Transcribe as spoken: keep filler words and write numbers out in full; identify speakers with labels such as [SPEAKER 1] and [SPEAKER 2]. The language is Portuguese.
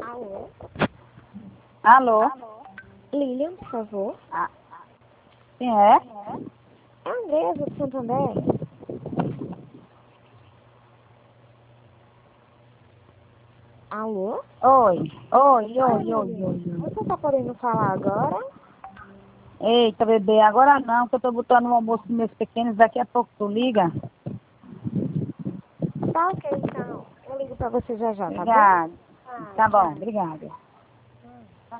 [SPEAKER 1] Alô?
[SPEAKER 2] Alô?
[SPEAKER 1] Lilian, por favor.
[SPEAKER 2] Ah, quem é?
[SPEAKER 1] É a Andresa de Santander. Alô?
[SPEAKER 2] Oi, oi,
[SPEAKER 1] Oi,
[SPEAKER 2] oi, oi, oi,
[SPEAKER 1] Lilian.
[SPEAKER 2] oi.
[SPEAKER 1] Você tá podendo falar agora?
[SPEAKER 2] Eita, bebê, agora não, que eu tô botando um almoço dos meus pequenos, daqui a pouco tu liga.
[SPEAKER 1] Tá ok, então. Eu ligo pra você já já, tá bom?
[SPEAKER 2] Obrigada. Tá bom, obrigada.